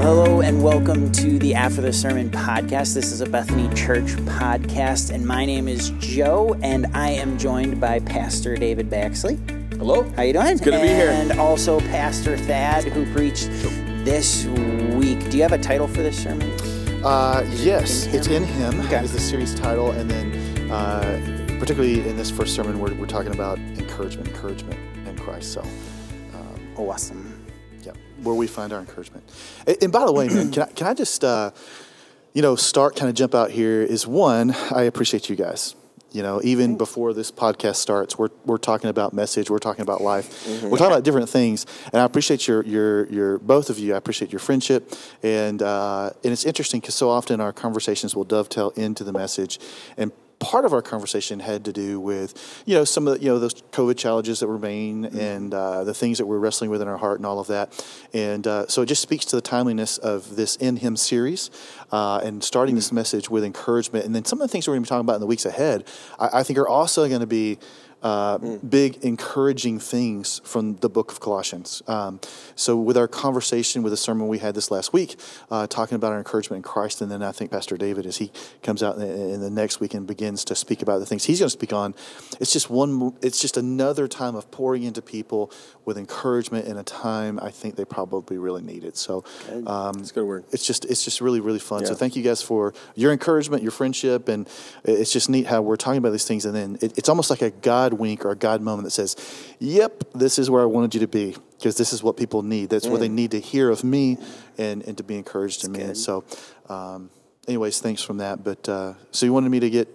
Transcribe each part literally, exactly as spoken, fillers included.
Hello and welcome to the After the Sermon podcast. This is a Bethany Church podcast, and my name is Joe, and I am joined by Pastor David Baxley. Hello. How you doing? It's good to be here. And also Pastor Thad, who preached this week. Do you have a title for this sermon? Uh, yes, In it's In Him Okay. is the series title, and then uh, particularly in this first sermon, we're, we're talking about encouragement, encouragement in Christ. So, um, Awesome. yeah, where we find our encouragement. And, and by the way, man, can I, can I just, uh, you know, start kind of jump out here is one, I appreciate you guys. You know, even before this podcast starts, we're we're talking about message, we're talking about life, mm-hmm. we're talking about different things, and I appreciate your your your both of you. I appreciate your friendship, and uh, and it's interesting because so often our conversations will dovetail into the message, and part of our conversation had to do with, you know, some of the, you know, those COVID challenges that remain mm-hmm. and uh, the things that we're wrestling with in our heart and all of that. And uh, so it just speaks to the timeliness of this In Him series uh, and starting mm-hmm. this message with encouragement. And then some of the things we're going to be talking about in the weeks ahead, I, I think are also going to be Uh, mm. big encouraging things from the book of Colossians. Um, so with our conversation with the sermon we had this last week, uh, talking about our encouragement in Christ, and then I think Pastor David, as he comes out in, in the next week and begins to speak about the things he's going to speak on, it's just one. It's just another time of pouring into people with encouragement in a time I think they probably really need it. So um, it's a good word. It's just it's just really really fun. Yeah. So thank you guys for your encouragement, your friendship, and it's just neat how we're talking about these things, and then it, it's almost like a God wink or a God moment that says, yep, this is where I wanted you to be, because this is what people need. That's mm. what they need to hear of me and, and to be encouraged That's in me. Good. And so, um, anyways, thanks from that. But uh, so you wanted me to get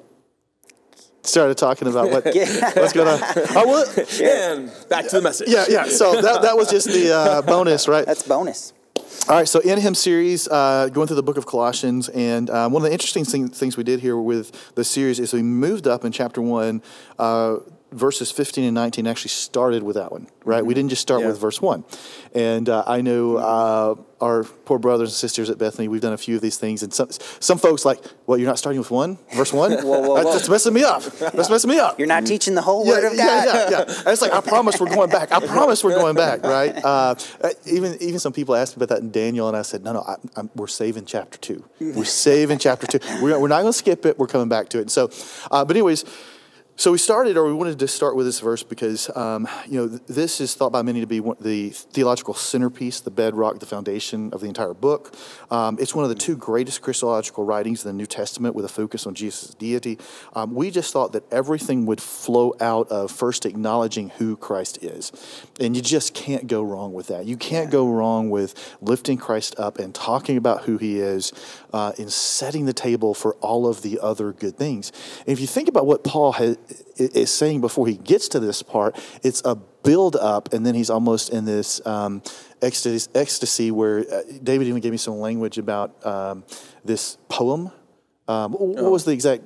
started talking about what, yeah. what's going on. I will, and back to the message. Yeah, yeah. So that, that was just the uh, bonus, right? That's bonus. All right, so In Him series, uh, going through the book of Colossians, and uh, one of the interesting thing, things we did here with the series is we moved up in chapter one, uh, verses fifteen and nineteen actually started with that one, right? Mm-hmm. We didn't just start yeah. with verse one. And uh, I know uh, our poor brothers and sisters at Bethany, we've done a few of these things, and some some folks like, well, you're not starting with one, verse one? whoa, whoa, whoa. That's messing me up. That's messing me up. You're not teaching the whole yeah, Word of yeah, God. Yeah, yeah, yeah. It's like, I promise we're going back. I promise we're going back, right? Uh, even even some people asked me about that in Daniel, and I said, no, no, I, I'm, we're saving chapter two. We're saving chapter two. We're, we're not going to skip it. We're coming back to it. And so, uh, but anyways, So we started, or we wanted to start with this verse because, um, you know, th- this is thought by many to be one, the theological centerpiece, the bedrock, the foundation of the entire book. Um, it's one of the two greatest Christological writings in the New Testament with a focus on Jesus' deity. Um, we just thought that everything would flow out of first acknowledging who Christ is. And you just can't go wrong with that. You can't go wrong with lifting Christ up and talking about who he is uh, and setting the table for all of the other good things. And if you think about what Paul has, is saying before he gets to this part, it's a build up, and then he's almost in this um, ecstasy, ecstasy where uh, David even gave me some language about um, this poem. Um, what oh. was the exact?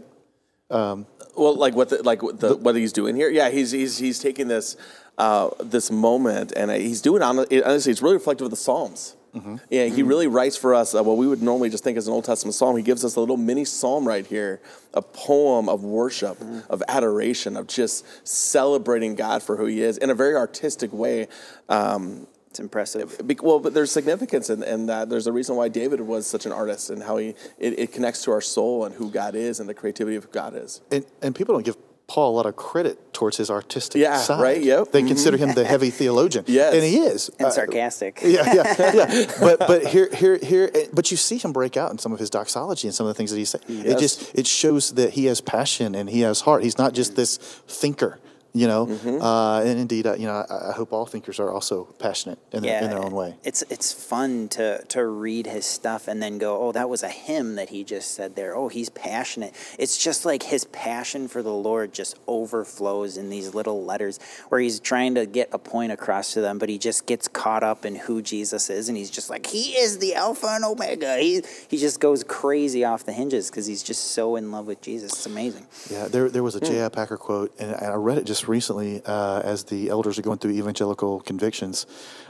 Um, well, like what the, like what, the, the, what he's doing here? Yeah, he's he's he's taking this uh, this moment, and he's doing honestly, it's really reflective of the Psalms. Mm-hmm. Yeah, he really writes for us uh, what we would normally just think as an Old Testament psalm. He gives us a little mini psalm right here, a poem of worship, mm-hmm. of adoration, of just celebrating God for who he is in a very artistic way. Um, it's impressive. Be, well, but there's significance in, in that. There's a reason why David was such an artist and how he it, it connects to our soul and who God is and the creativity of who God is. And, and people don't give Paul a lot of credit towards his artistic yeah, side. Right, yep. They mm-hmm. consider him the heavy theologian. Yes. And he is. And uh, sarcastic. Yeah, yeah, yeah. But but here here here but you see him break out in some of his doxology and some of the things that he said. Yes. It just it shows that he has passion and he has heart. He's not just this thinker. You know, mm-hmm. uh, and indeed, uh, you know, I, I hope all thinkers are also passionate in, yeah, their, in their own way. It's it's fun to to read his stuff and then go, oh, that was a hymn that he just said there. Oh, he's passionate. It's just like his passion for the Lord just overflows in these little letters where he's trying to get a point across to them, but he just gets caught up in who Jesus is, and he's just like, he is the Alpha and Omega. He he just goes crazy off the hinges because he's just so in love with Jesus. It's amazing. Yeah, there there was a J I. Packer quote, and I read it just recently uh, as the elders are going through evangelical convictions.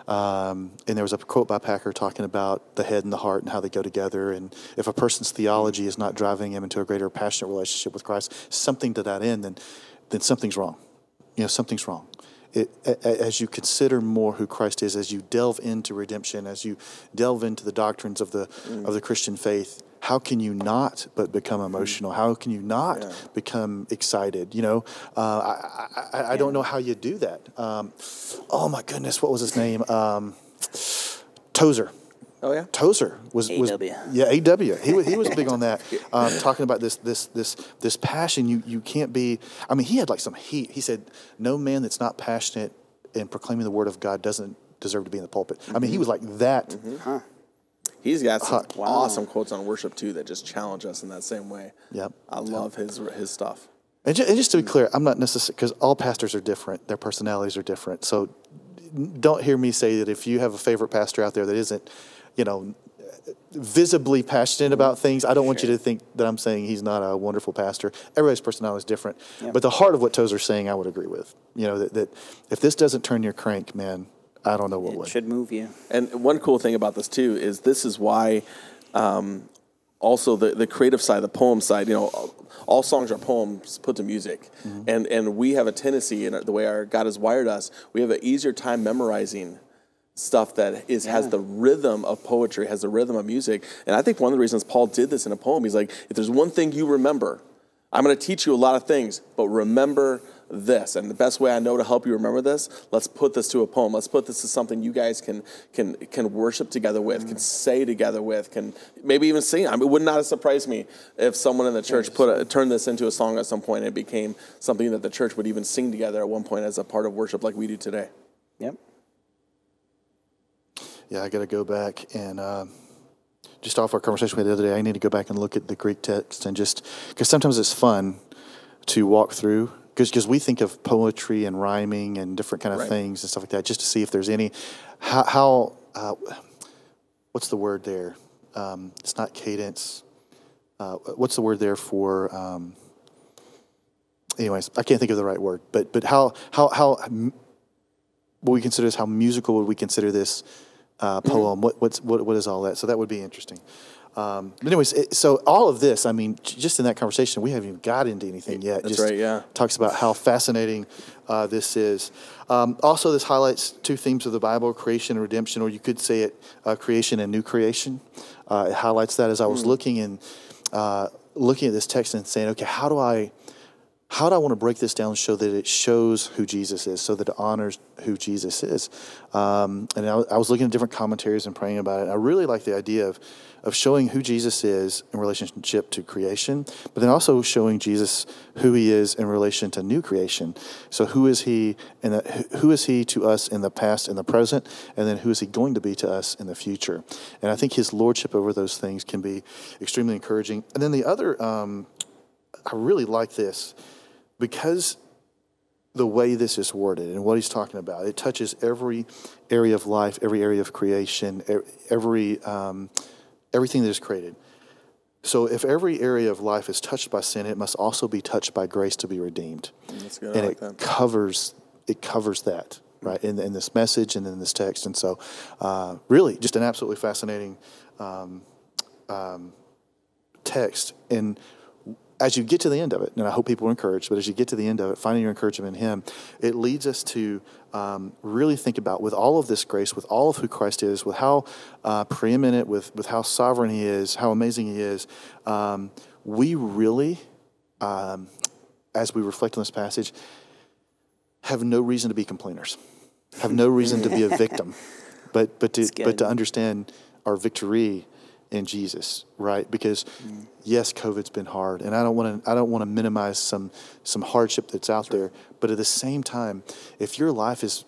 Um, and there was a quote by Packer talking about the head and the heart and how they go together. And if a person's theology is not driving him into a greater passionate relationship with Christ, something to that end, then then something's wrong. You know, something's wrong. it, as you consider more who Christ is, as you delve into redemption, as you delve into the doctrines of the mm. of the Christian faith, how can you not but become emotional? How can you not yeah. become excited? You know, uh, I, I, I don't know how you do that. Um, oh my goodness, what was his name? Um, Tozer. Oh yeah, Tozer was, was A W. Yeah, A W. He was he was big on that, um, talking about this this this this passion. You you can't be. I mean, he had like some heat. He said, "No man that's not passionate in proclaiming the word of God doesn't deserve to be in the pulpit." Mm-hmm. I mean, he was like that. Mm-hmm. Huh. He's got some uh, wow. awesome quotes on worship too that just challenge us in that same way. Yep. I love his his stuff. And just, and just to be clear, I'm not necessarily, because all pastors are different. Their personalities are different. So don't hear me say that if you have a favorite pastor out there that isn't, you know, visibly passionate about things, I don't want sure. you to think that I'm saying he's not a wonderful pastor. Everybody's personality is different. Yep. But the heart of what Tozer's saying, I would agree with. You know, that, that if this doesn't turn your crank, man, I don't know what it would. should move you. And one cool thing about this too is this is why um, also the, the creative side, the poem side, you know, all, all songs are poems put to music. Mm-hmm. And and we have a tendency, in the way our God has wired us, we have an easier time memorizing stuff that is yeah. has the rhythm of poetry, has the rhythm of music. And I think one of the reasons Paul did this in a poem, he's like, if there's one thing you remember, I'm going to teach you a lot of things, but remember this. And the best way I know to help you remember this, let's put this to a poem. Let's put this to something you guys can can can worship together with, mm-hmm. can say together with, can maybe even sing. I mean, it would not have surprised me if someone in the church put a, turned this into a song at some point and it became something that the church would even sing together at one point as a part of worship like we do today. Yep. Yeah, I got to go back and uh, just off our conversation with the other day, I need to go back and look at the Greek text and just, because sometimes it's fun to walk through, because we think of poetry and rhyming and different kind of right. things and stuff like that, just to see if there's any, how, how uh, what's the word there? Um, it's not cadence. Uh, what's the word there for, um, anyways, I can't think of the right word, but but how, how, how, what we consider this, how musical would we consider this uh, poem? Mm-hmm. What what's what what is all that? So that would be interesting. Um, but anyways, it, so all of this, I mean, just in that conversation, we haven't even got into anything yet. That's just right, yeah. Talks about how fascinating uh, this is. Um, also, this highlights two themes of the Bible, creation and redemption, or you could say it, uh, creation and new creation. Uh, it highlights that as I was mm. looking and uh, looking at this text and saying, okay, how do I, how do I want to break this down so that it shows who Jesus is, so that it honors who Jesus is? Um, and I, I was looking at different commentaries and praying about it. And I really like the idea of of showing who Jesus is in relationship to creation, but then also showing Jesus who he is in relation to new creation. So who is he in the, who is he to us in the past and the present, and then who is he going to be to us in the future? And I think his lordship over those things can be extremely encouraging. And then the other, um, I really like this, because the way this is worded and what he's talking about, it touches every area of life, every area of creation, every um, everything that is created. So if every area of life is touched by sin, it must also be touched by grace to be redeemed. That's good. And I like it that. covers it covers that, right, in, in this message and in this text. And so uh, really just an absolutely fascinating um, um, text. And as you get to the end of it, and I hope people are encouraged, but as you get to the end of it, finding your encouragement in him, it leads us to um, really think about, with all of this grace, with all of who Christ is, with how uh, preeminent, with, with how sovereign he is, how amazing he is, um, we really, um, as we reflect on this passage, have no reason to be complainers, have no reason to be a victim, but but to but to understand our victory in Jesus, right? Because mm. yes, COVID's been hard, and I don't want to. I don't want to minimize some some hardship that's out sure. there. But at the same time, if your life is,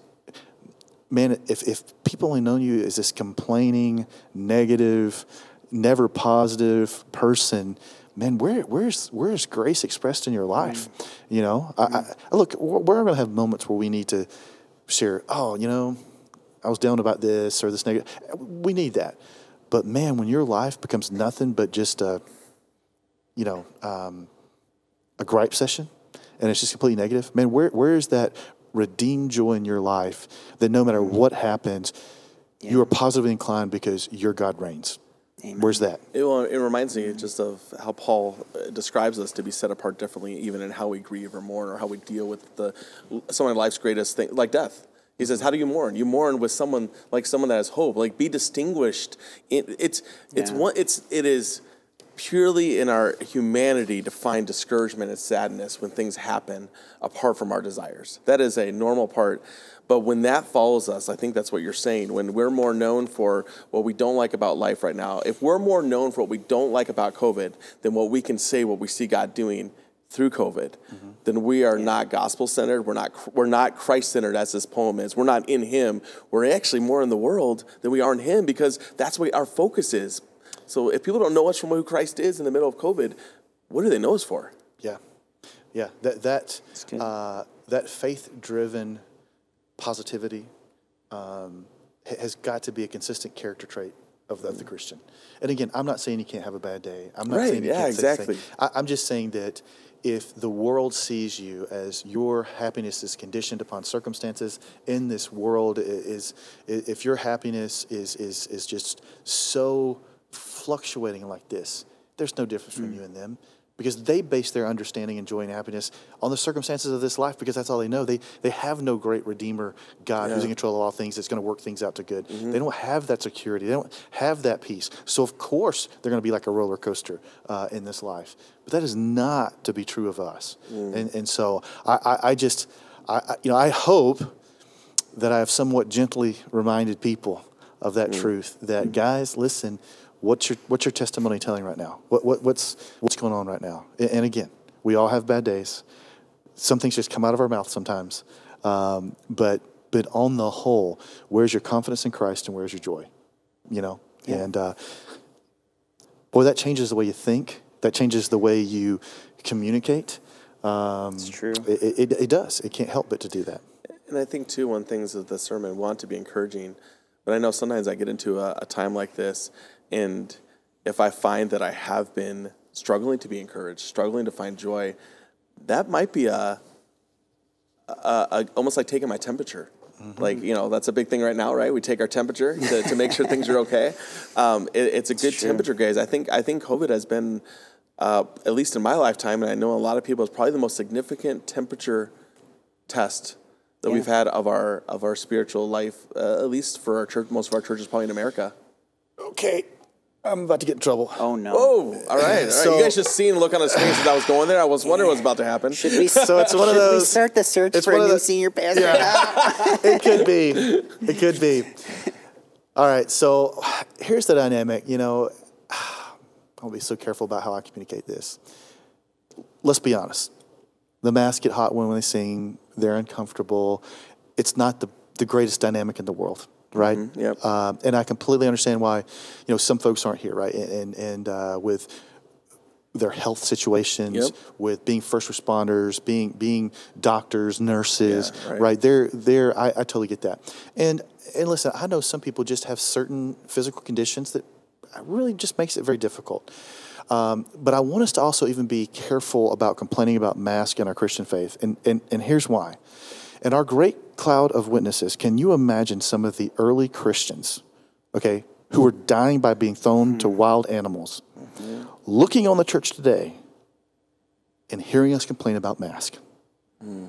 man, if if people only know you as this complaining, negative, never positive person, man, where where's where's grace expressed in your life? Mm. You know, mm. I, I, look, we're going to have moments where we need to share. Oh, you know, I was down about this or this negative. We need that. But man, when your life becomes nothing but just a, you know, um, a gripe session, and it's just completely negative, man, where where is that redeemed joy in your life that no matter what happens, yeah. you are positively inclined because your God reigns, Amen. Where's that? It, well, it reminds me just of how Paul uh, describes us to be set apart differently, even in how we grieve or mourn, or how we deal with the some of life's greatest thing, like death. He says, "How do you mourn? You mourn with someone like someone that has hope. Like be distinguished. It, it's it's Yeah. one. It's it is purely in our humanity to find discouragement and sadness when things happen apart from our desires. That is a normal part." But when that follows us, I think that's what you're saying. When we're more known for what we don't like about life right now, if we're more known for what we don't like about COVID than what we can say, what we see God doing through COVID, mm-hmm. then we are yeah. not gospel-centered. We're not we're not Christ-centered, as this poem is. We're not in Him. We're actually more in the world than we are in Him, because that's what our focus is. So if people don't know us from who Christ is in the middle of COVID, what do they know us for? Yeah, yeah. That that uh, that faith-driven positivity um, has got to be a consistent character trait of the, of the Christian. And again, I'm not saying you can't have a bad day. I'm not right, saying you yeah, can't exactly. say I, I'm just saying that if the world sees you as your happiness is conditioned upon circumstances in this world, is, is if your happiness is is is just so fluctuating like this, there's no difference between mm. you and them. Because they base their understanding and joy and happiness on the circumstances of this life, because that's all they know. They they have no great Redeemer God yeah. who's in control of all things that's going to work things out to good. Mm-hmm. They don't have that security. They don't have that peace. So, of course, they're going to be like a roller coaster uh, in this life. But that is not to be true of us. Mm. And and so I, I, I just, I, I you know, I hope that I have somewhat gently reminded people of that mm. truth, that, mm. guys, listen, What's your what's your testimony telling right now? What what what's what's going on right now? And again, we all have bad days. Some things just come out of our mouth sometimes. Um, but but on the whole, where's your confidence in Christ and where's your joy? You know, yeah. and uh, boy, that changes the way you think. That changes the way you communicate. Um, it's true. It, it it does. It can't help but to do that. And I think too, one things of the sermon want to be encouraging, but I know sometimes I get into a, a time like this. And if I find that I have been struggling to be encouraged, struggling to find joy, that might be a, a, a almost like taking my temperature. Mm-hmm. Like, you know, that's a big thing right now, right? We take our temperature to, to make sure things are okay. Um, it, it's a good it's temperature gauge. I think I think COVID has been, uh, at least in my lifetime, and I know a lot of people, it's probably the most significant temperature test that yeah. we've had of our of our spiritual life, uh, at least for our church. Most of our churches probably in America. Okay. I'm about to get in trouble. Oh, no. Oh, all right. All right. So, you guys just seen the look on his face as I was going there. I was wondering what was about to happen. Should we, so it's one of those, we start the search for a new the, senior pastor? Yeah. It could be. It could be. All right. So here's the dynamic. You know, I'll be so careful about how I communicate this. Let's be honest. The masks get hot when they sing. They're uncomfortable. It's not the, the greatest dynamic in the world. Right. Mm-hmm. Yep. Um, and I completely understand why, you know, some folks aren't here. Right. And, and uh, with their health situations, yep. with being first responders, being being doctors, nurses. Yeah, right. right. They're they're I, I totally get that. And and listen, I know some people just have certain physical conditions that really just makes it very difficult. Um, but I want us to also even be careful about complaining about masks in our Christian faith. And and and here's why. In our great cloud of witnesses, can you imagine some of the early Christians, okay, who were dying by being thrown mm-hmm. to wild animals, mm-hmm. looking on the church today and hearing us complain about masks? Mm.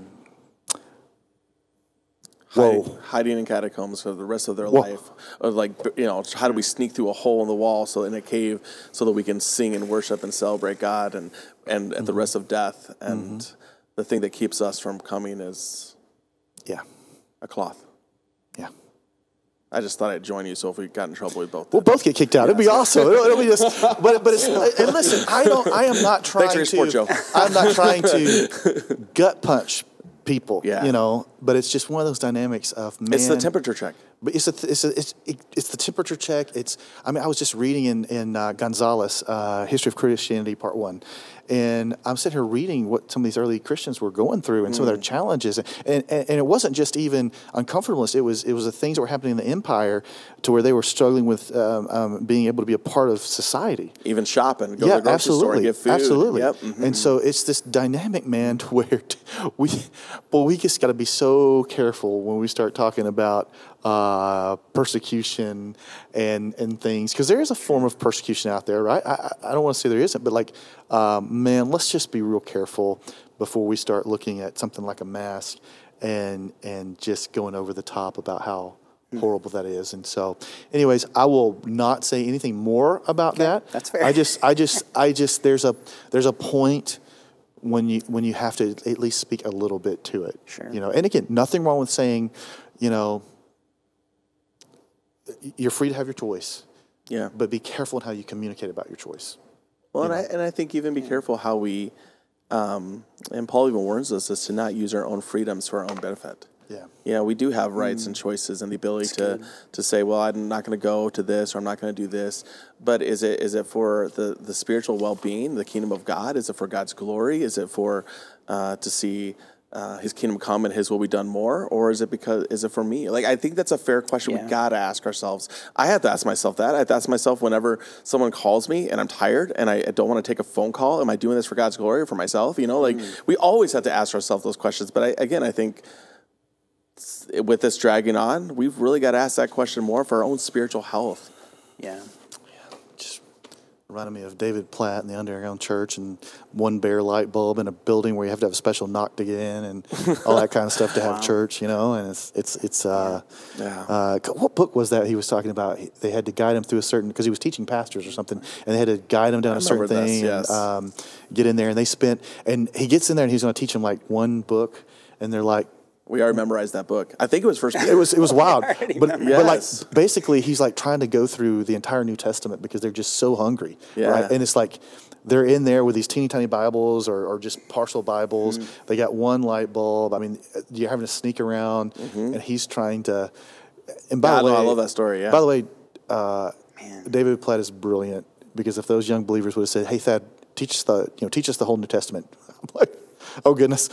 Whoa. Hiding, hiding in catacombs for the rest of their Whoa. life. Or like, you know, how do we sneak through a hole in the wall so in a cave so that we can sing and worship and celebrate God and, and mm-hmm. at the rest of death? And mm-hmm. the thing that keeps us from coming is... Yeah. A cloth. Yeah. I just thought I'd join you, so if we got in trouble, we both. We'll both get kicked out. Yeah, it'd be awesome. It'll, it'll be just. But but it's and listen, I don't. I am not trying Thanks for your to. support, Joe. I'm not trying to gut punch people. Yeah. You know, but it's just one of those dynamics of man. It's the temperature check. But it's a, it's a, it's it, it's the temperature check. It's. I mean, I was just reading in in uh, Gonzalez, uh, History of Christianity, Part One. And I'm sitting here reading what some of these early Christians were going through and mm. some of their challenges. And, and and it wasn't just even uncomfortableness. It was it was the things that were happening in the empire to where they were struggling with um, um, being able to be a part of society. Even shopping. Go yeah, to the grocery absolutely. store and get food. Absolutely. Yep. Mm-hmm. And so it's this dynamic, man, to where we, well, we just got to be so careful when we start talking about, uh, uh, persecution and and things, because there is a form of persecution out there, right? I, I don't want to say there isn't, but like, um, man, let's just be real careful before we start looking at something like a mask and and just going over the top about how horrible that is. And so, anyways, I will not say anything more about Okay, that. that's fair. I just, I just, I just, there's a, there's a point when you, when you have to at least speak a little bit to it. Sure. You know, and again, nothing wrong with saying, you know, you're free to have your choice, Yeah. but be careful in how you communicate about your choice. Well, and know. I, and I think even be careful how we, um, and Paul even warns us, is to not use our own freedoms for our own benefit. Yeah. You know, we do have rights and choices and the ability to, to say, well, I'm not going to go to this or I'm not going to do this. But is it is it for the, the spiritual well-being, the kingdom of God? Is it for God's glory? Is it for uh, to see uh, his kingdom come and his will be done more? Or is it because is it for me? Like, I think that's a fair question Yeah. we got to ask ourselves. I have to ask myself that. I have to ask myself whenever someone calls me and I'm tired and I don't want to take a phone call, am I doing this for God's glory or for myself? You know, like mm. we always have to ask ourselves those questions. But I, again, I think with this dragging on, we've really got to ask that question more for our own spiritual health. Yeah. Just reminded me of David Platt in the Underground Church and one bare light bulb in a building where you have to have a special knock to get in and all that kind of stuff to have Wow. church, you know. And it's it's it's uh, Yeah. uh, what book was that he was talking about? He- They had to guide him through a certain, because he was teaching pastors or something, and they had to guide him down I a certain remember this, thing yes. and um, get in there. And they spent, and he gets in there and he's going to teach them like one book, and they're like, We already memorized that book. I think it was First Peter. it was it was wild, but, but like Yes. basically he's like trying to go through the entire New Testament because they're just so hungry, Yeah. right? And it's like they're in there with these teeny tiny Bibles or, or just partial Bibles. Mm-hmm. They got one light bulb. I mean, you're having to sneak around, Mm-hmm. and he's trying to. And by Yeah, the way, no, I love that story, yeah. By the way, uh, Man. David Platt is brilliant, because if those young believers would have said, "Hey, Thad, teach us the you know teach us the whole New Testament," I'm like, oh goodness.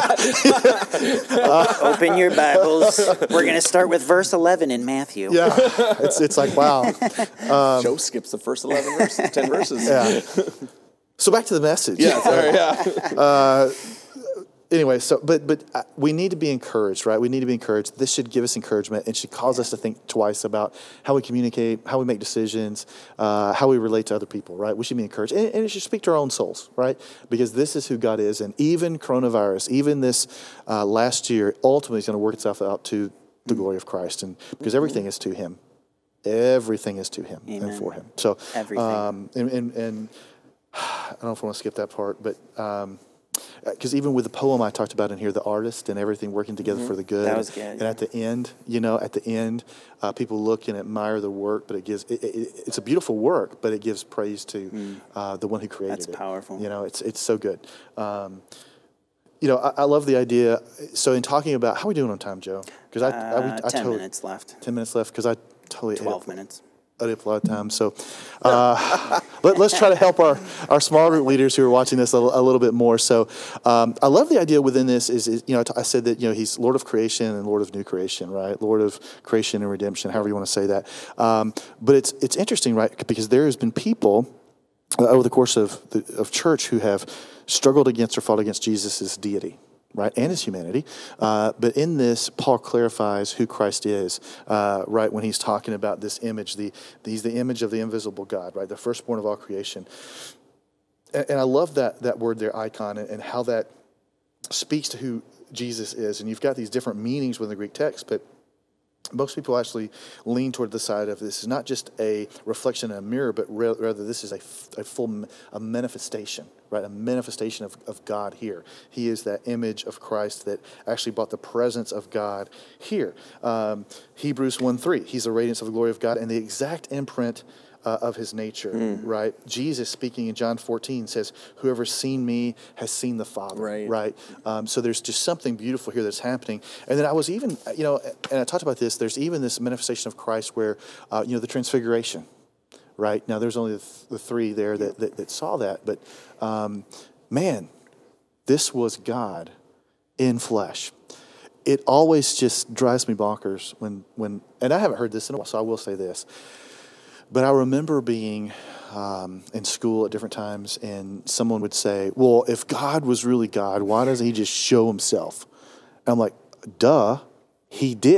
Open your Bibles. We're going to start with verse eleven in Matthew. Yeah, it's it's like wow. Joe skips the first eleven verses, ten verses. Yeah. So back to the message. Yeah, sorry, yeah. Anyway, so but but uh, we need to be encouraged, right? We need to be encouraged. This should give us encouragement and should cause us to think twice about how we communicate, how we make decisions, uh, how we relate to other people, right? We should be encouraged, and, and it should speak to our own souls, right? Because this is who God is, and even coronavirus, even this uh, last year, ultimately is going to work itself out to the glory of Christ, and because everything is to Him, everything is to Him Amen. and for Him. So Everything. Um, and, and and I don't know if I want to skip that part, but. Um, Because even with the poem I talked about in here, the artist and everything working together for the good. That was good, And yeah. at the end, you know, at the end, uh, people look and admire the work, but it gives it, it, it's a beautiful work, but it gives praise to uh, the one who created That's it. powerful. You know, it's it's so good. Um, you know, I, I love the idea. So in talking about how are we doing on time, Joe? Because I, I, we- Uh, I ten totally, minutes left. ten minutes left because I totally ate Twelve up- minutes. I did a lot of time. So uh, let, let's try to help our, our small group leaders who are watching this a, a little bit more. So um, I love the idea within this is, is, you know, I said that, you know, he's Lord of creation and Lord of new creation, right? Lord of creation and redemption, however you want to say that. Um, but it's it's interesting, right? Because there has been people uh, over the course of, the, of church who have struggled against or fought against Jesus' deity. Right, and his humanity. Uh, but in this, Paul clarifies who Christ is, uh, right, when he's talking about this image. The, the He's the image of the invisible God, right, the firstborn of all creation. And, and I love that that word there, icon, and, and how that speaks to who Jesus is. And you've got these different meanings within the Greek text, but most people actually lean toward the side of this is not just a reflection in a mirror, but re- rather this is a, f- a full a manifestation, right? A manifestation of, of God here. He is that image of Christ that actually brought the presence of God here. Um, Hebrews one three, he's the radiance of the glory of God and the exact imprint Uh, of his nature, Mm. right? Jesus speaking in John fourteen says, whoever's seen me has seen the Father, Right. right? Um, so there's just something beautiful here that's happening. And then I was even, you know, and I talked about this, there's even this manifestation of Christ where, uh, you know, the transfiguration, right? Now there's only the, th- the three there that, that, that saw that, but um, man, this was God in flesh. It always just drives me bonkers when, when, and I haven't heard this in a while, so I will say this. But I remember being um, in school at different times, and someone would say, well, if God was really God, why doesn't he just show himself? And I'm like, duh, he did.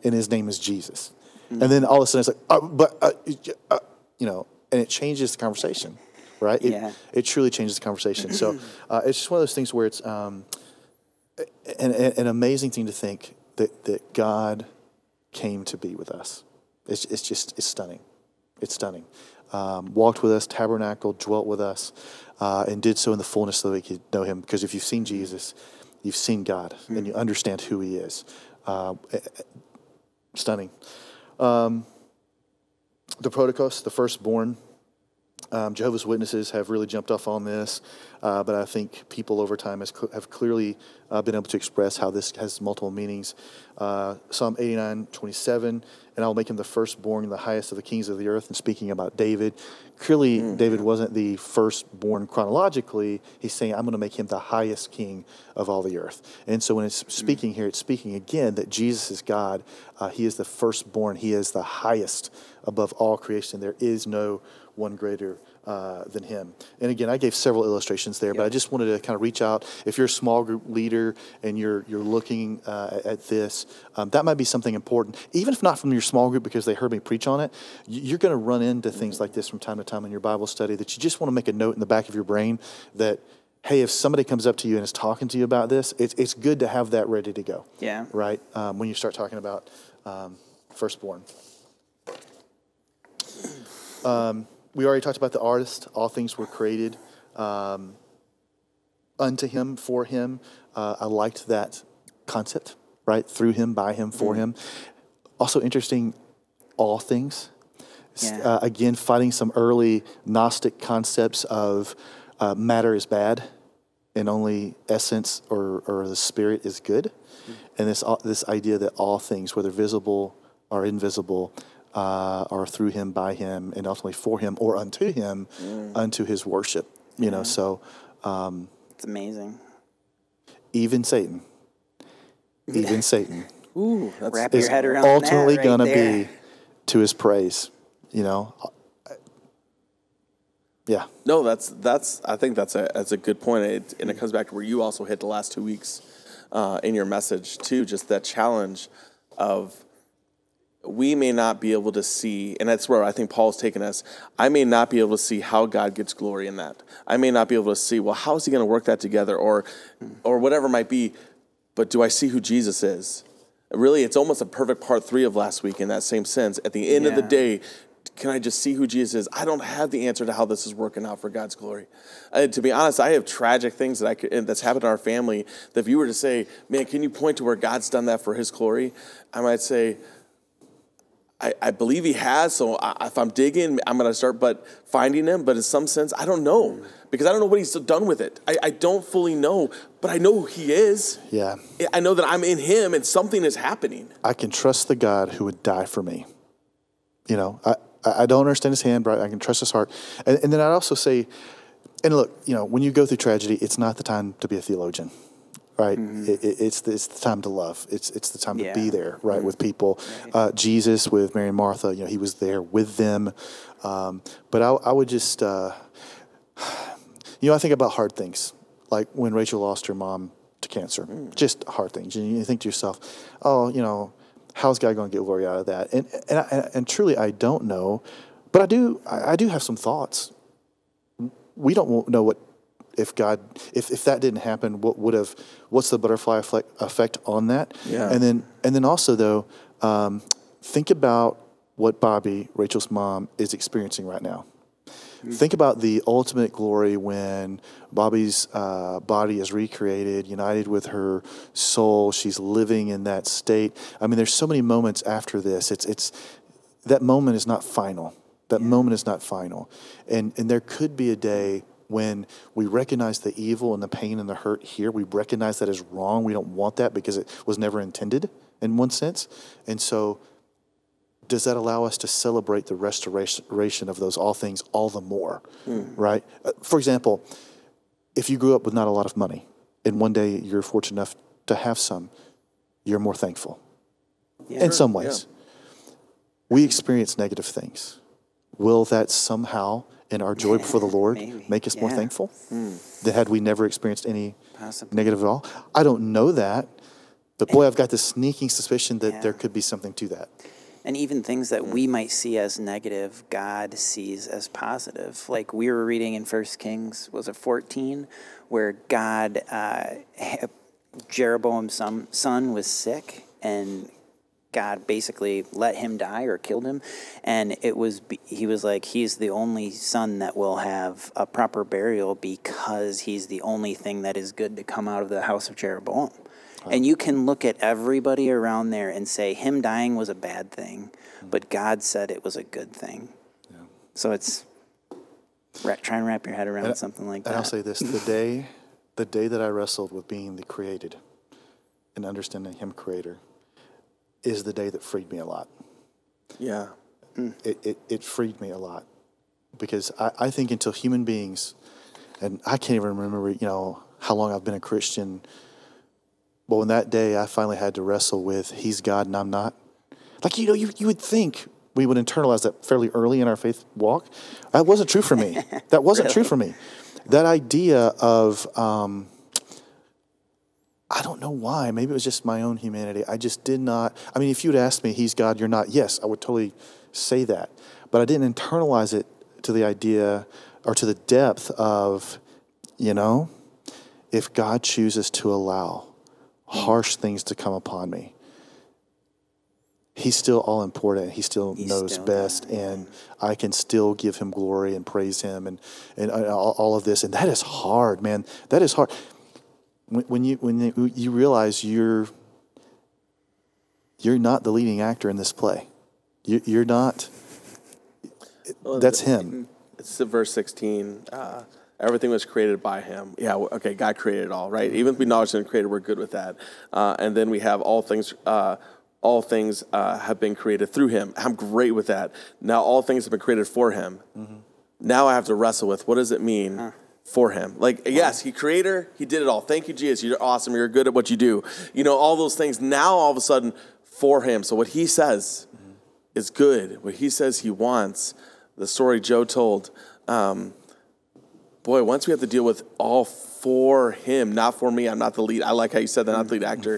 and his name is Jesus. Mm-hmm. And then all of a sudden it's like, uh, but, uh, uh, you know, and it changes the conversation, right? It, yeah. it truly changes the conversation. So uh, it's just one of those things where it's um, an, an amazing thing to think that, that God came to be with us. It's, it's just, it's stunning. It's stunning. Um, walked with us, tabernacled, dwelt with us, uh, and did so in the fullness so that we could know him. Because if you've seen Jesus, you've seen God, mm-hmm. and you understand who he is. Uh, stunning. Um, the Protokos, the firstborn, um, Jehovah's Witnesses have really jumped off on this, uh, but I think people over time has cl- have clearly uh, been able to express how this has multiple meanings. Uh, Psalm eighty-nine twenty-seven, and I'll make him the firstborn, the highest of the kings of the earth, and speaking about David. Clearly, mm-hmm. David wasn't the firstborn chronologically. He's saying, I'm going to make him the highest king of all the earth. And so when it's speaking mm-hmm. here, it's speaking again that Jesus is God. Uh, he is the firstborn. He is the highest above all creation. There is no one greater uh, than him. And again, I gave several illustrations there, yep. but I just wanted to kind of reach out. If you're a small group leader and you're you're looking uh, at this, um, that might be something important. Even if not from your small group because they heard me preach on it, you're going to run into things like this from time to time in your Bible study that you just want to make a note in the back of your brain that, hey, if somebody comes up to you and is talking to you about this, it's it's good to have that ready to go. Yeah. Right? Um, when you start talking about um, firstborn. Um, we already talked about the artist. All things were created um, unto him, for him. Uh, I liked that concept, right? Through him, by him, for mm. him. Also interesting, all things. Yeah. Uh, again, fighting some early Gnostic concepts of uh, matter is bad and only essence or, or the spirit is good. Mm. And this this idea that all things, whether visible or invisible, Uh, are through him, by him, and ultimately for him or unto him, mm. unto his worship. You know, so um, it's amazing. Even Satan, even Satan, Ooh, that's wrap is your head around ultimately that right gonna there. be to his praise. You know, yeah. No, that's that's. I think that's a that's a good point, it, and it comes back to where you also hit the last two weeks uh, in your message too. Just that challenge of. We may not be able to see, and that's where I think Paul's taken us. I may not be able to see how God gets glory in that. I may not be able to see, well, how is he going to work that together, or, or whatever it might be. But do I see who Jesus is? Really, it's almost a perfect part three of last week in that same sense. At the end yeah. of the day, can I just see who Jesus is? I don't have the answer to how this is working out for God's glory. Uh, to be honest, I have tragic things that I could, that's happened in our family. That if you were to say, man, can you point to where God's done that for his glory? I might say, I, I believe he has, so I, if I'm digging, I'm going to start but finding him. But in some sense, I don't know, because I don't know what he's done with it. I, I don't fully know, but I know who he is. Yeah. I know that I'm in him, and something is happening. I can trust the God who would die for me. You know, I, I don't understand his hand, but I can trust his heart. And, and then I'd also say, and look, you know, when you go through tragedy, it's not the time to be a theologian. Right, mm-hmm. it, it, it's the, it's the time to love. It's it's the time yeah. to be there, right, mm-hmm. with people. Right. Uh, Jesus with Mary and Martha, you know, he was there with them. Um, but I, I would just, uh, you know, I think about hard things, like when Rachel lost her mom to cancer. Mm. Just hard things, and you think to yourself, oh, you know, how's God going to get glory out of that? And and I, and truly, I don't know, but I do I, I do have some thoughts. We don't know what. If God, if, if that didn't happen, what would have? What's the butterfly effect, effect on that? Yeah. And then, and then also though, um, think about what Bobby, Rachel's mom, is experiencing right now. Mm-hmm. Think about the ultimate glory when Bobby's uh, body is recreated, united with her soul. She's living in that state. I mean, there's so many moments after this. It's it's that moment is not final. That yeah. moment is not final, and and there could be a day when we recognize the evil and the pain and the hurt here. We recognize that is wrong. We don't want that because it was never intended in one sense. And so does that allow us to celebrate the restoration of those all things all the more, mm. right? Uh, for example, if you grew up with not a lot of money and one day you're fortunate enough to have some, you're more thankful yeah, in sure. some ways. Yeah. We experience negative things. Will that somehow in our joy before the Lord Maybe. make us yeah. more thankful mm. than had we never experienced any Possibly. negative at all? I don't know that, But boy, I've got this sneaking suspicion that Yeah. there could be something to that. And even things that we might see as negative, God sees as positive. Like we were reading in First Kings, was it fourteen, where God, uh, Jeroboam's son, son was sick, and God basically let him die or killed him. And it was he was like, he's the only son that will have a proper burial because he's the only thing that is good to come out of the house of Jeroboam. And you can look at everybody around there and say him dying was a bad thing, but God said it was a good thing. Yeah. So it's ra- try and wrap your head around and, something like and that. And I'll say this, the day, the day that I wrestled with being the created and understanding him creator is the day that freed me a lot. Yeah. It, it, it freed me a lot because I, I think until human beings, and I can't even remember, you know, how long I've been a Christian. But when that day I finally had to wrestle with he's God and I'm not, like, you know, you, you would think we would internalize that fairly early in our faith walk. That wasn't true for me. That wasn't Really? true for me. That idea of, um, I don't know why, maybe it was just my own humanity. I just did not, I mean, if you'd asked me, he's God, you're not, yes, I would totally say that. But I didn't internalize it to the idea or to the depth of, you know, if God chooses to allow harsh things to come upon me, he's still all important. He still He's knows still best, God, yeah. and I can still give him glory and praise him, and and all, all of this. And that is hard, man. That is hard. When, when you when you, you realize you're you're not the leading actor in this play, you, you're not. Well, That's the- him. It's the verse sixteen. Uh, everything was created by him. Yeah, w- okay, God created it all, right? Even if we acknowledge him created, we're good with that. Uh, and then we have all things, uh, all things uh, have been created through him. I'm great with that. Now all things have been created for him. Mm-hmm. Now I have to wrestle with, what does it mean huh. for him? Like, yes, he creator, he did it all. Thank you, Jesus. You're awesome. You're good at what you do. You know, all those things. Now all of a sudden for him. So what he says mm-hmm. is good. What he says he wants, the story Joe told, um, boy, once we have to deal with all for him, not for me. I'm not the lead. I like how you said that, not the lead actor.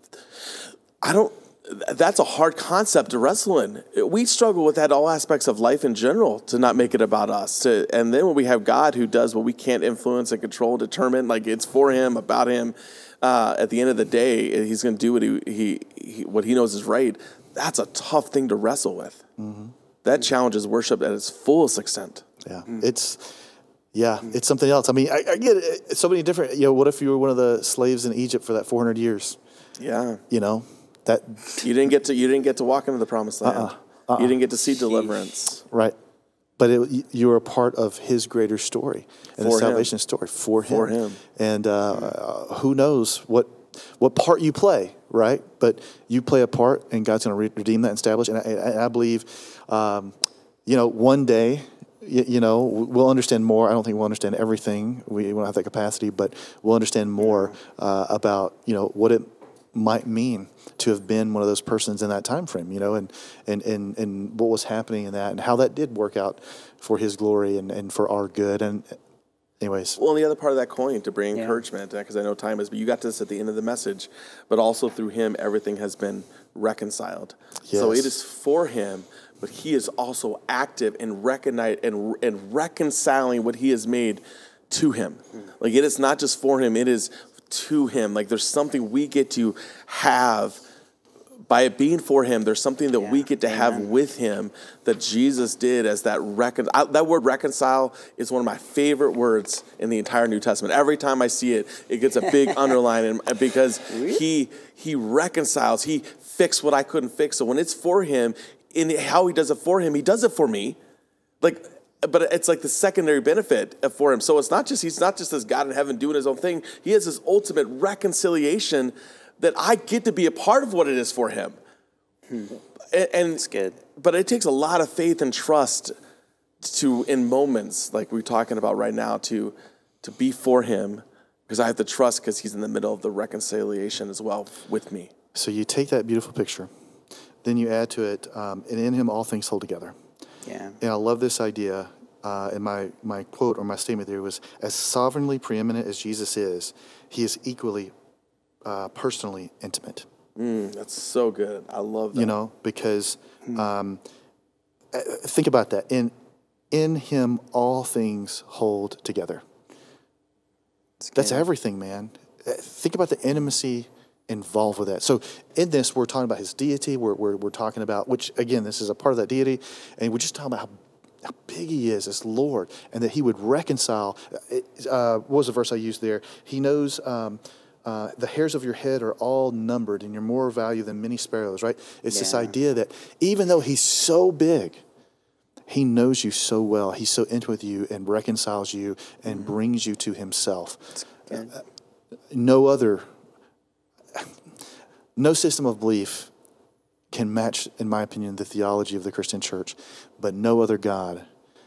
I don't, that's a hard concept to wrestle in. We struggle with that all aspects of life in general, to not make it about us. To, and then when we have God who does what we can't influence and control, determine, like it's for him, about him, uh, at the end of the day, he's going to do what he, he, he what he knows is right. That's a tough thing to wrestle with. Mm-hmm. That challenges worship at its fullest extent. Yeah, mm. it's... Yeah, it's something else. I mean, I, I get it. It's so many different, you know, what if you were one of the slaves in Egypt for that four hundred years? Yeah. You know, that. You didn't get to, you didn't get to walk into the promised land. Uh-uh, uh-uh. You didn't get to see deliverance. Right. But it, you were a part of his greater story and for the salvation him. story for him. For him. And uh, uh, who knows what what part you play, right? But you play a part and God's going to re- redeem that and establish. And I, and I believe, um, you know, one day, you know, we'll understand more. I don't think we'll understand everything. We won't have that capacity, but we'll understand more uh, about, you know, what it might mean to have been one of those persons in that time frame, you know, and and, and, and what was happening in that and how that did work out for his glory and, and for our good. And anyways. Well, and the other part of that coin, to bring yeah. encouragement, because I know time is, but you got this at the end of the message, but also through him, everything has been reconciled. Yes. So it is for him, but he is also active in recognize and, and reconciling what he has made to him. Mm. Like, it is not just for him, it is to him. Like, there's something we get to have by it being for him. There's something that yeah. we get to Amen. Have with him that Jesus did as that recon. I, that word reconcile is one of my favorite words in the entire New Testament. Every time I see it, it gets a big underline in, because really? he he reconciles. He fixed what I couldn't fix. So when it's for him, in how he does it for him, he does it for me. Like, but it's like the secondary benefit for him. So it's not just, he's not just this God in heaven doing his own thing. He has this ultimate reconciliation that I get to be a part of what it is for him. Hmm. And, and it's good. But it takes a lot of faith and trust to, in moments like we're talking about right now, to to be for him, because I have to trust because he's in the middle of the reconciliation as well with me. So you take that beautiful picture, then you add to it, um, and in him all things hold together. Yeah. And I love this idea. Uh, and my, my quote or my statement there was, as sovereignly preeminent as Jesus is, he is equally uh, personally intimate. Mm, that's so good. I love that. You know, because um, think about that. In in Him, all things hold together. That's, That's everything, man. Think about the intimacy involved with that. So in this, we're talking about His deity. We're, we're, we're talking about, which again, this is a part of that deity. And we're just talking about how, how big He is as Lord, and that He would reconcile. Uh, what was the verse I used there? He knows um, uh, the hairs of your head are all numbered, and you're more value than many sparrows, right? It's yeah. this idea that even though He's so big, He knows you so well. He's so intimate with you and reconciles you and mm-hmm. brings you to Himself. Uh, no other, no system of belief can match, in my opinion, the theology of the Christian church. But no other God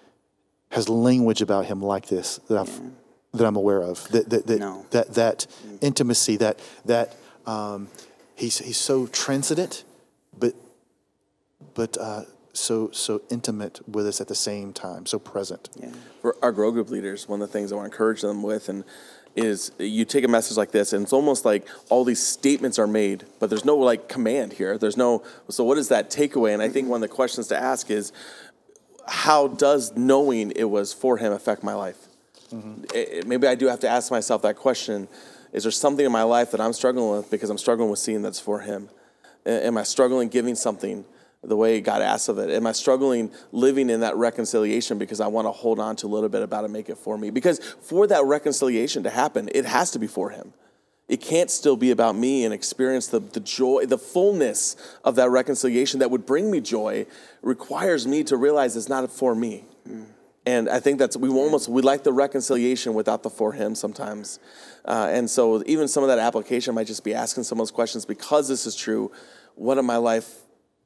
has language about Him like this that I've, yeah. that I'm aware of. That that that no. that, that mm. intimacy. That that um, he's he's so transcendent, but but. Uh, so so intimate with us at the same time, so present. Yeah. For our Grow Group leaders, one of the things I want to encourage them with and is you take a message like this, and it's almost like all these statements are made, but there's no like command here. There's no, so what is that takeaway? And I think one of the questions to ask is, how does knowing it was for Him affect my life? Mm-hmm. It, maybe I do have to ask myself that question. Is there something in my life that I'm struggling with because I'm struggling with seeing that's for Him? Am I struggling giving something the way God asks of it? Am I struggling living in that reconciliation because I want to hold on to a little bit about it, make it for me? Because for that reconciliation to happen, it has to be for Him. It can't still be about me and experience the, the joy, the fullness of that reconciliation that would bring me joy requires me to realize it's not for me. Mm. And I think that's, we almost, we like the reconciliation without the for Him sometimes. Uh, and so even some of that application might just be asking some of those questions because this is true. What in my life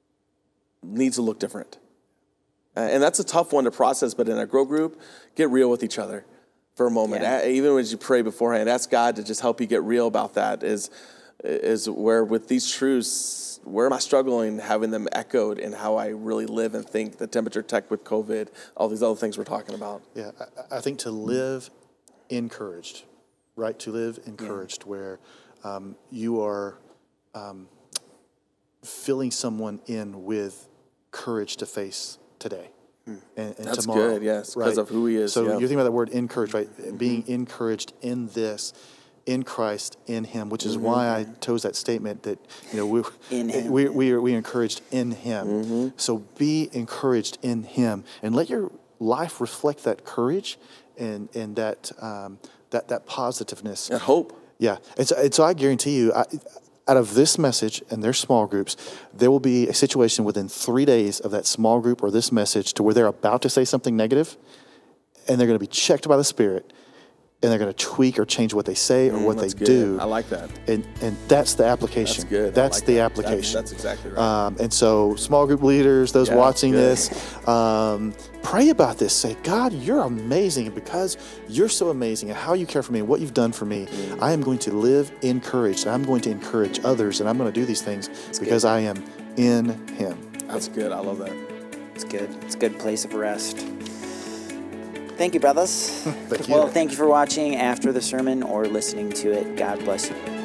needs to look different? Uh, and that's a tough one to process, but in a Grow Group, get real with each other for a moment. Yeah. Even when you pray beforehand, ask God to just help you get real about that, is is where with these truths, where am I struggling having them echoed in how I really live and think, the temperature tech with COVID, all these other things we're talking about. Yeah, I, I think to live encouraged, right? To live encouraged yeah. where um, you are um, filling someone in with courage to face today and, and That's tomorrow. good, yes, right? because of who He is. So yeah. you're thinking about that word encouraged, right? Mm-hmm. Being encouraged in this, in Christ, in Him, which is mm-hmm. why I chose that statement that, you know, we in Him. we we are we are encouraged in Him. Mm-hmm. So be encouraged in Him, and let your life reflect that courage and and that um, that that positiveness and hope. Yeah, and so, and so I guarantee you, I, out of this message and their small groups, there will be a situation within three days of that small group or this message to where they're about to say something negative, and they're going to be checked by the Spirit, and they're going to tweak or change what they say or mm, what they good. do. I like that. And and that's the application. That's good. That's like the that. application. That's, that's exactly right. Um, and so small group leaders, those yeah, watching good. this, um, pray about this. Say, God, you're amazing. And because you're so amazing and how you care for me and what you've done for me, mm. I am going to live encouraged. And I'm going to encourage others. And I'm going to do these things that's because good. I am in Him. That's good. I love that. It's good. It's a good place of rest. Thank you, brothers. Thank you. Well, thank you for watching after the sermon or listening to it. God bless you.